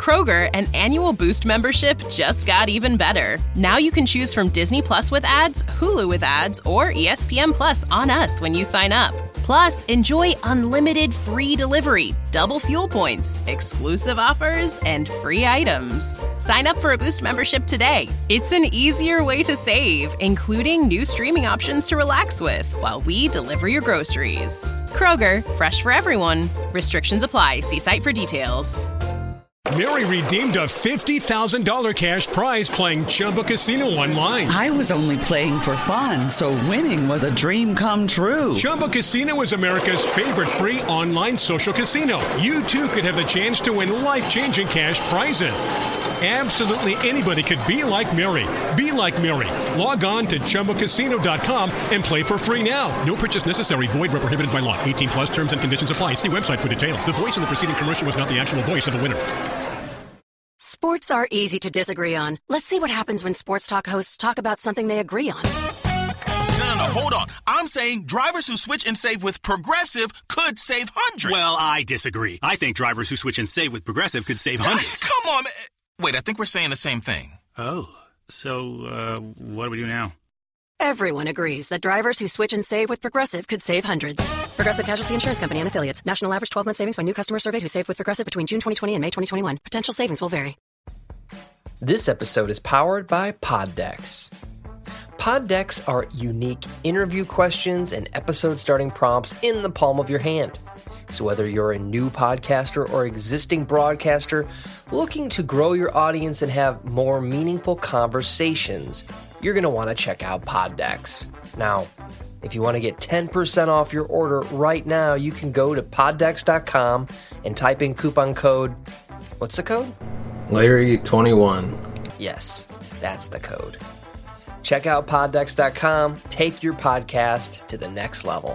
Kroger, an annual Boost membership just got even better. Now you can choose from Disney Plus with ads, Hulu with ads, or ESPN Plus on us when you sign up. Plus, enjoy unlimited free delivery, double fuel points, exclusive offers, and free items. Sign up for a Boost membership today. It's an easier way to save, including new streaming options to relax with while we deliver your groceries. Kroger, fresh for everyone. Restrictions apply. See site for details. Mary redeemed a $50,000 cash prize playing Chumba Casino online. I was only playing for fun, so winning was a dream come true. Chumba Casino is America's favorite free online social casino. You, too, could have the chance to win life-changing cash prizes. Absolutely anybody could be like Mary. Be like Mary. Log on to ChumbaCasino.com and play for free now. No purchase necessary. Void where prohibited by law. 18 plus terms and conditions apply. See website for details. The voice of the preceding commercial was not the actual voice of the winner. Sports are easy to disagree on. Let's see what happens when sports talk hosts talk about something they agree on. No, hold on. I'm saying drivers who switch and save with Progressive could save hundreds. Well, I disagree. I think drivers who switch and save with Progressive could save hundreds. Come on, man. Wait, I think we're saying the same thing. Oh, so what do we do now? Everyone agrees that drivers who switch and save with Progressive could save hundreds. Progressive Casualty Insurance Company and Affiliates. National average 12-month savings by new customer surveyed who saved with Progressive between June 2020 and May 2021. Potential savings will vary. This episode is powered by Poddex. Poddex are unique interview questions and episode starting prompts in the palm of your hand. So whether you're a new podcaster or existing broadcaster looking to grow your audience and have more meaningful conversations, you're going to want to check out Poddex. Now, if you want to get 10% off your order right now, you can go to poddex.com and type in coupon code, what's the code? Larry21. Yes, that's the code. Check out poddex.com. Take your podcast to the next level.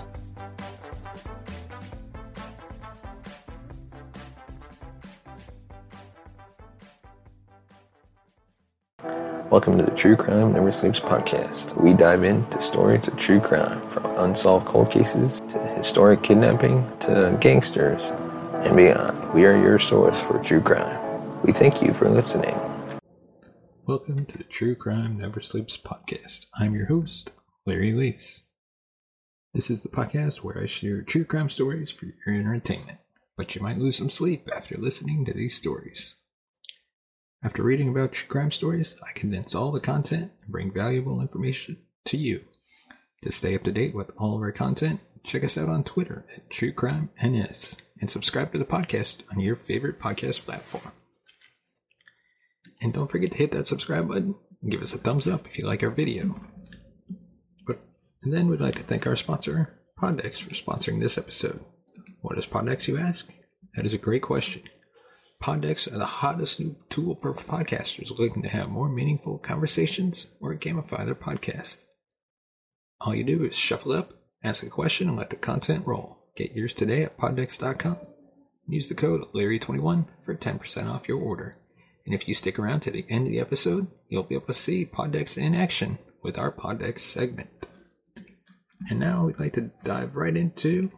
Welcome to the True Crime Never Sleeps podcast. We dive into stories of true crime, from unsolved cold cases to historic kidnapping to gangsters and beyond. We are your source for true crime. We thank you for listening. Welcome to the True Crime Never Sleeps podcast. I'm your host, Larry Leese. This is the podcast where I share true crime stories for your entertainment, but you might lose some sleep after listening to these stories. After reading about true crime stories, I condense all the content and bring valuable information to you. To stay up to date with all of our content, check us out on Twitter at TrueCrimeNS and subscribe to the podcast on your favorite podcast platform. And don't forget to hit that subscribe button and give us a thumbs up if you like our video. And then we'd like to thank our sponsor, Poddex, for sponsoring this episode. What is Poddex, you ask? That is a great question. Poddex are the hottest new tool for podcasters looking to have more meaningful conversations or gamify their podcast. All you do is shuffle up, ask a question, and let the content roll. Get yours today at poddex.com. Use the code Larry21 for 10% off your order. And if you stick around to the end of the episode, you'll be able to see Poddex in action with our Poddex segment. And now we'd like to dive right into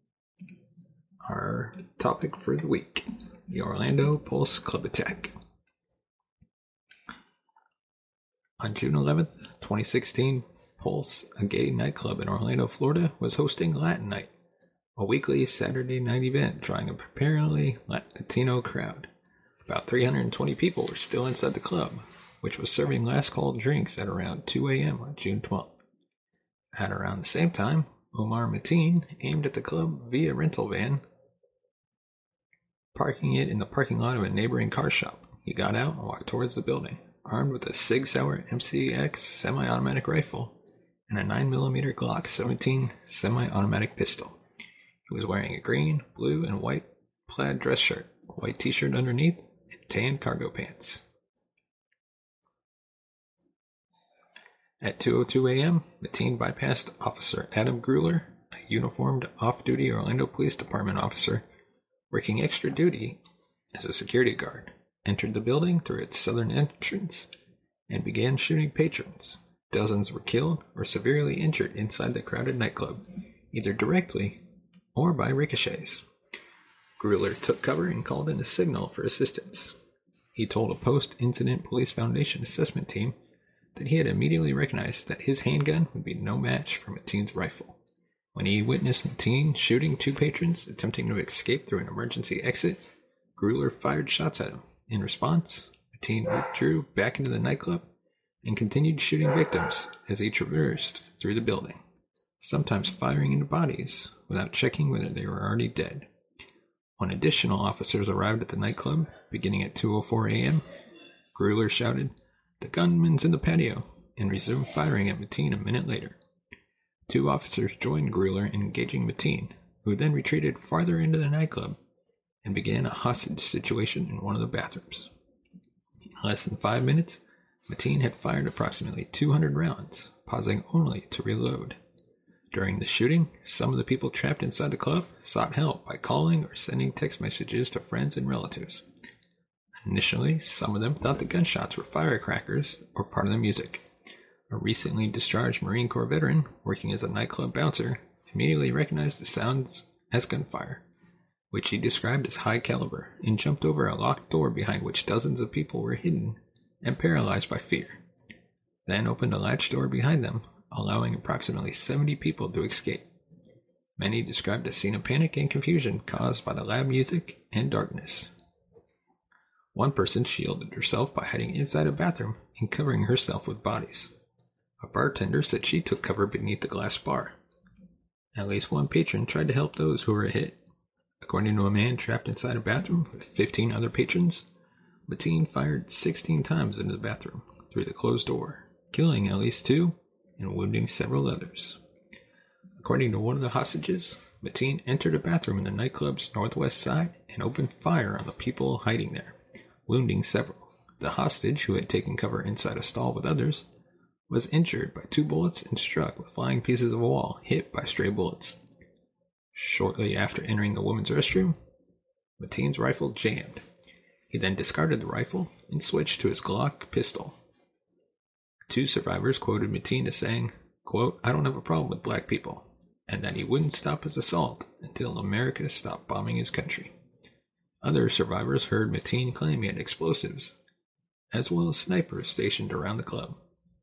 our topic for the week. The Orlando Pulse Club attack. On June 11th, 2016, Pulse, a gay nightclub in Orlando, Florida, was hosting Latin Night, a weekly Saturday night event drawing a primarily Latino crowd. About 320 people were still inside the club, which was serving last call drinks at around 2 a.m. on June 12th. At around the same time, Omar Mateen aimed at the club via rental van, parking it in the parking lot of a neighboring car shop. He got out and walked towards the building, armed with a Sig Sauer MCX semi-automatic rifle and a 9mm Glock 17 semi-automatic pistol. He was wearing a green, blue, and white plaid dress shirt, white t-shirt underneath, and tan cargo pants. At 2:02 a.m., Mateen bypassed Officer Adam Gruler, a uniformed off-duty Orlando Police Department officer working extra duty as a security guard, entered the building through its southern entrance, and began shooting patrons. Dozens were killed or severely injured inside the crowded nightclub, either directly or by ricochets. Gruler took cover and called in a signal for assistance. He told a post-incident Police Foundation assessment team that he had immediately recognized that his handgun would be no match for Mateen's rifle. When he witnessed Mateen shooting 2 patrons attempting to escape through an emergency exit, Grueller fired shots at him. In response, Mateen withdrew back into the nightclub and continued shooting victims as he traversed through the building, sometimes firing into bodies without checking whether they were already dead. When additional officers arrived at the nightclub, beginning at 2:04 a.m., Grueller shouted, "The gunman's in the patio," and resumed firing at Mateen a minute later. 2 officers joined Grueller in engaging Mateen, who then retreated farther into the nightclub and began a hostage situation in one of the bathrooms. In less than 5 minutes, Mateen had fired approximately 200 rounds, pausing only to reload. During the shooting, some of the people trapped inside the club sought help by calling or sending text messages to friends and relatives. Initially, some of them thought the gunshots were firecrackers or part of the music. A recently discharged Marine Corps veteran, working as a nightclub bouncer, immediately recognized the sounds as gunfire, which he described as high caliber, and jumped over a locked door behind which dozens of people were hidden and paralyzed by fear. Then opened a latch door behind them, allowing approximately 70 people to escape. Many described a scene of panic and confusion caused by the loud music and darkness. One person shielded herself by hiding inside a bathroom and covering herself with bodies. A bartender said she took cover beneath the glass bar. At least one patron tried to help those who were hit. According to a man trapped inside a bathroom with 15 other patrons, Mateen fired 16 times into the bathroom through the closed door, killing at least 2 and wounding several others. According to one of the hostages, Mateen entered a bathroom in the nightclub's northwest side and opened fire on the people hiding there, wounding several. The hostage, who had taken cover inside a stall with others, was injured by 2 bullets and struck with flying pieces of wall hit by stray bullets. Shortly after entering the women's restroom, Mateen's rifle jammed. He then discarded the rifle and switched to his Glock pistol. 2 survivors quoted Mateen as saying, quote, "I don't have a problem with black people," and that he wouldn't stop his assault until America stopped bombing his country. Other survivors heard Mateen claim he had explosives, as well as snipers stationed around the club.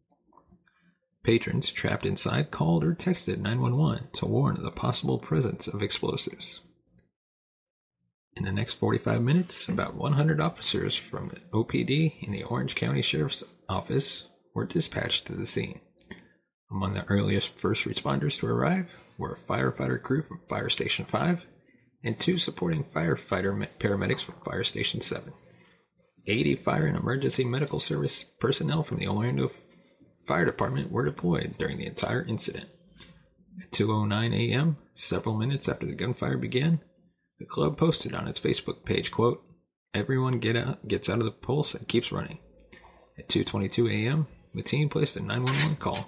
Patrons trapped inside called or texted 911 to warn of the possible presence of explosives. In the next 45 minutes, about 100 officers from the OPD and the Orange County Sheriff's Office were dispatched to the scene. Among the earliest first responders to arrive were a firefighter crew from Fire Station 5 and 2 supporting firefighter paramedics from Fire Station 7. 80 fire and emergency medical service personnel from the Orlando Fire Department were deployed during the entire incident. At 2:09 a.m., several minutes after the gunfire began, the club posted on its Facebook page, quote, "Everyone gets out of the pulse and keeps running." At 2:22 a.m., Mateen placed a 911 call.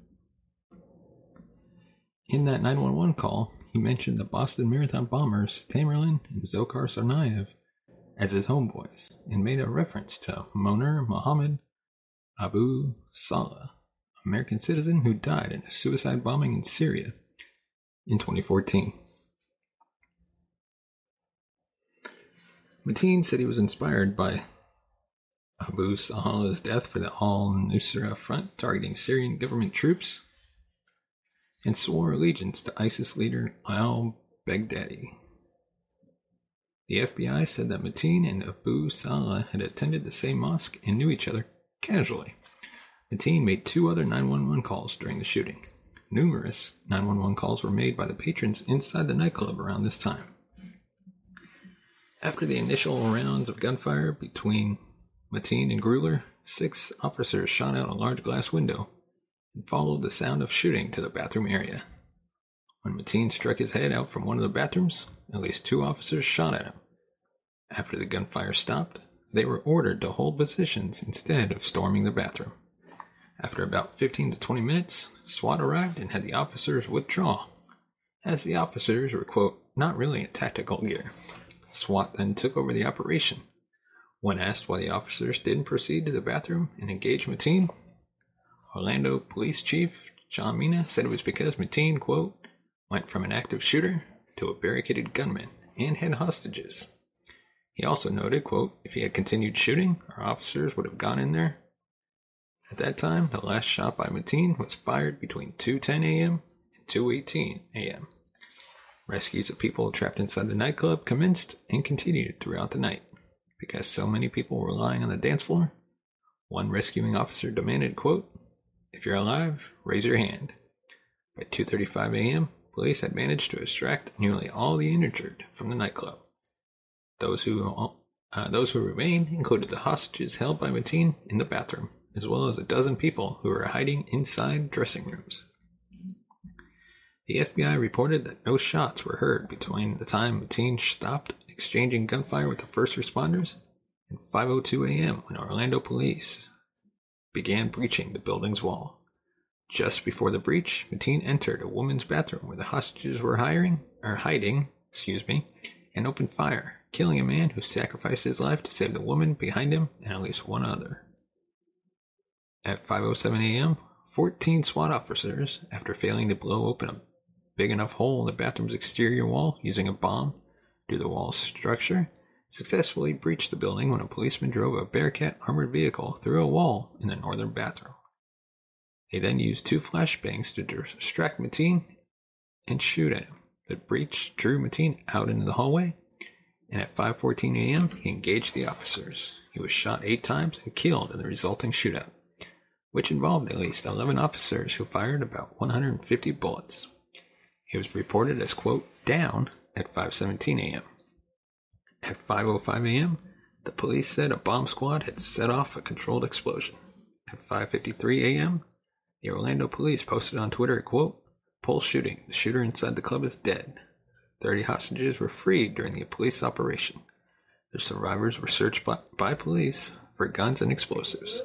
In that 911 call, he mentioned the Boston Marathon bombers Tamerlan and Dzhokhar Tsarnaev as his homeboys, and made a reference to Moner Mohammed Abu Salah, an American citizen who died in a suicide bombing in Syria in 2014. Mateen said he was inspired by Abu Salah's death for the Al-Nusra Front targeting Syrian government troops, and swore allegiance to ISIS leader al-Baghdadi. The FBI said that Mateen and Abu Salah had attended the same mosque and knew each other casually. Mateen made 2 other 911 calls during the shooting. Numerous 911 calls were made by the patrons inside the nightclub around this time. After the initial rounds of gunfire between Mateen and Grueller, 6 officers shot out a large glass window and followed the sound of shooting to the bathroom area. When Mateen struck his head out from one of the bathrooms, at least 2 officers shot at him. After the gunfire stopped, they were ordered to hold positions instead of storming the bathroom. After about 15 to 20 minutes, SWAT arrived and had the officers withdraw, as the officers were, quote, "not really in tactical gear." SWAT then took over the operation. When asked why the officers didn't proceed to the bathroom and engage Mateen, Orlando Police Chief John Mina said it was because Mateen, quote, "went from an active shooter to a barricaded gunman and had hostages." He also noted, quote, if he had continued shooting, our officers would have gone in there. At that time, the last shot by Mateen was fired between 2:10 a.m. and 2:18 a.m. Rescues of people trapped inside the nightclub commenced and continued throughout the night. Because so many people were lying on the dance floor, one rescuing officer demanded, quote, if you're alive, raise your hand. By 2:35 a.m., police had managed to extract nearly all the injured from the nightclub. Those who remained included the hostages held by Mateen in the bathroom, as well as a dozen people who were hiding inside dressing rooms. The FBI reported that no shots were heard between the time Mateen stopped exchanging gunfire with the first responders and 5:02 a.m. when Orlando police began breaching the building's wall. Just before the breach, Mateen entered a woman's bathroom where the hostages were hiding, and opened fire, killing a man who sacrificed his life to save the woman behind him and at least one other. At 5:07 a.m., 14 SWAT officers, after failing to blow open a big enough hole in the bathroom's exterior wall using a bomb to the wall's structure, successfully breached the building when a policeman drove a Bearcat armored vehicle through a wall in the northern bathroom. They then used 2 flashbangs to distract Mateen and shoot at him. The breach drew Mateen out into the hallway, and at 5:14 a.m., he engaged the officers. He was shot 8 times and killed in the resulting shootout, which involved at least 11 officers who fired about 150 bullets. He was reported as, quote, down at 5:17 a.m. At 5:05 a.m., the police said a bomb squad had set off a controlled explosion. At 5:53 a.m., the Orlando police posted on Twitter, quote, Pulse shooting. The shooter inside the club is dead. 30 hostages were freed during the police operation. The survivors were searched by police for guns and explosives.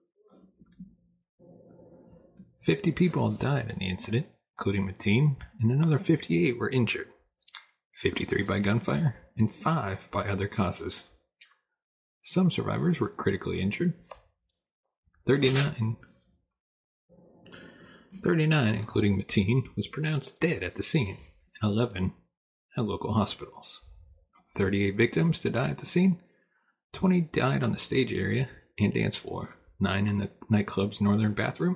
50 people died in the incident, including Mateen, and another 58 were injured. 53 by gunfire, and 5 by other causes. Some survivors were critically injured. 39, including Mateen, was pronounced dead at the scene, and 11 at local hospitals. 38 victims to die at the scene, 20 died on the stage area and dance floor, 9 in the nightclub's northern bathroom,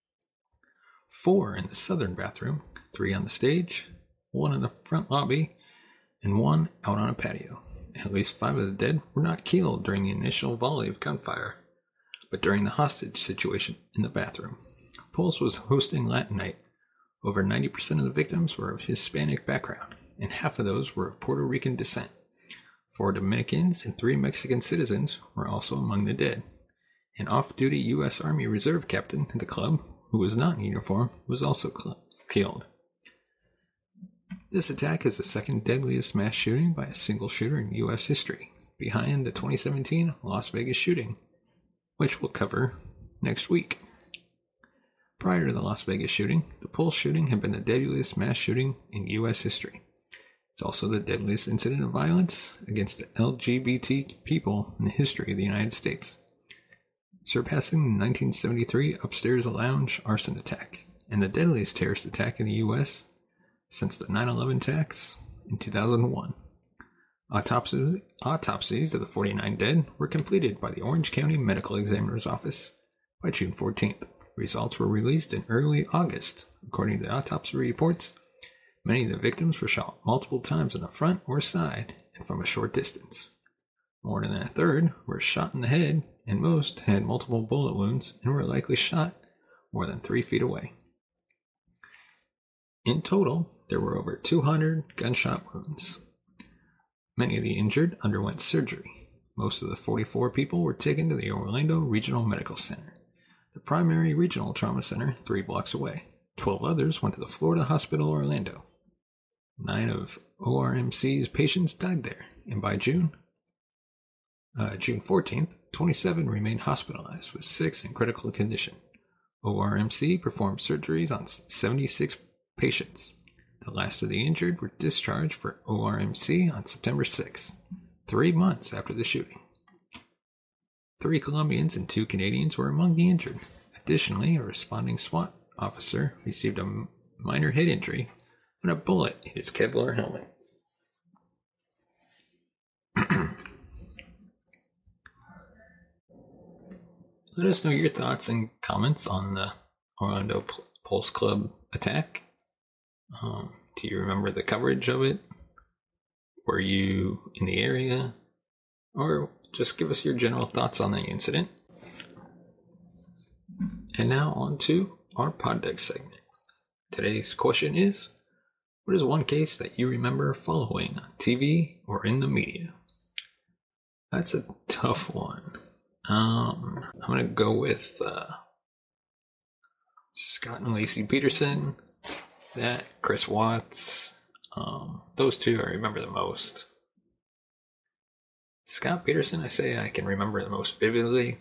4 in the southern bathroom, 3 on the stage, 1 in the front lobby, and 1 out on a patio. At least 5 of the dead were not killed during the initial volley of gunfire, but during the hostage situation in the bathroom. Pulse was hosting Latin Night. Over 90% of the victims were of Hispanic background, and half of those were of Puerto Rican descent. 4 Dominicans and 3 Mexican citizens were also among the dead. An off-duty U.S. Army Reserve captain at the club, who was not in uniform, was also killed. This attack is the second deadliest mass shooting by a single shooter in U.S. history, behind the 2017 Las Vegas shooting, which we'll cover next week. Prior to the Las Vegas shooting, the Pulse shooting had been the deadliest mass shooting in U.S. history. It's also the deadliest incident of violence against the LGBT people in the history of the United States, surpassing the 1973 Upstairs Lounge arson attack, and the deadliest terrorist attack in the U.S. since the 9/11 attacks in 2001. Autopsies of the 49 dead were completed by the Orange County Medical Examiner's Office by June 14th. Results were released in early August. According to the autopsy reports, many of the victims were shot multiple times in the front or side and from a short distance. More than a third were shot in the head, and most had multiple bullet wounds and were likely shot more than 3 feet away. In total, there were over 200 gunshot wounds. Many of the injured underwent surgery. Most of the 44 people were taken to the Orlando Regional Medical Center, the primary regional trauma center 3 blocks away. 12 others went to the Florida Hospital Orlando. 9 of ORMC's patients died there, and by June 14th, 27 remained hospitalized, with 6 in critical condition. ORMC performed surgeries on 76 patients. The last of the injured were discharged for ORMC on September 6, 3 months after the shooting. 3 Colombians and 2 Canadians were among the injured. Additionally, a responding SWAT officer received a minor head injury when a bullet hit his Kevlar helmet. Let us know your thoughts and comments on the Orlando Pulse Club attack. Do you remember the coverage of it? Were you in the area? Or just give us your general thoughts on the incident. And now on to our pod deck segment. Today's question is, what is one case that you remember following on TV or in the media? That's a tough one. I'm going to go with Scott and Lacey Peterson, Chris Watts. Those two I remember the most. Scott Peterson, I say I can remember the most vividly.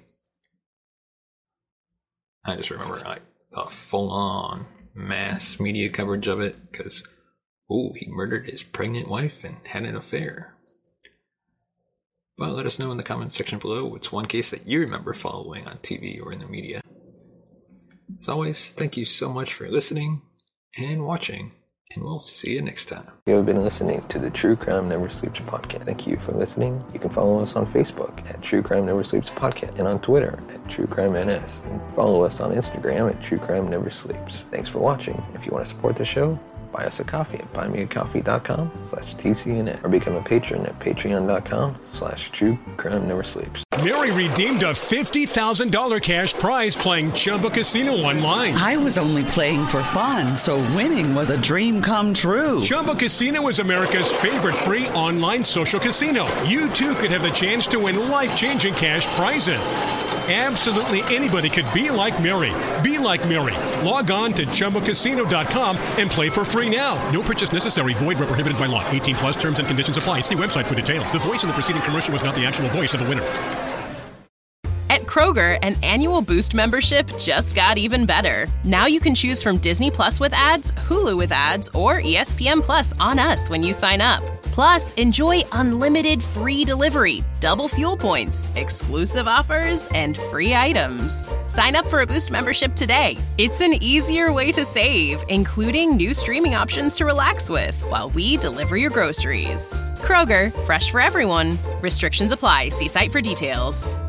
I just remember a full-on mass media coverage of it because, he murdered his pregnant wife and had an affair. But let us know in the comments section below what's one case that you remember following on TV or in the media. As always, thank you so much for listening and watching, and we'll see you next time. You have been listening to the True Crime Never Sleeps podcast. Thank you for listening. You can follow us on Facebook at True Crime Never Sleeps podcast and on Twitter at True Crime NS. And follow us on Instagram at True Crime Never Sleeps. Thanks for watching. If you want to support the show, buy us a coffee at buymeacoffee.com/TCNN or become a patron at patreon.com/True Crime Never Sleeps. Mary redeemed a $50,000 cash prize playing Chumba Casino online. I was only playing for fun, so winning was a dream come true. Chumba Casino is America's favorite free online social casino. You too could have the chance to win life-changing cash prizes. Absolutely anybody could be like Mary. Be like Mary. Log on to ChumbaCasino.com and play for free now. No purchase necessary. Void where prohibited by law. 18 plus terms and conditions apply. See website for details. The voice in the preceding commercial was not the actual voice of the winner. At Kroger, an annual Boost membership just got even better. Now you can choose from Disney Plus with ads, Hulu with ads, or ESPN Plus on us when you sign up. Plus, enjoy unlimited free delivery, double fuel points, exclusive offers, and free items. Sign up for a Boost membership today. It's an easier way to save, including new streaming options to relax with while we deliver your groceries. Kroger, fresh for everyone. Restrictions apply. See site for details.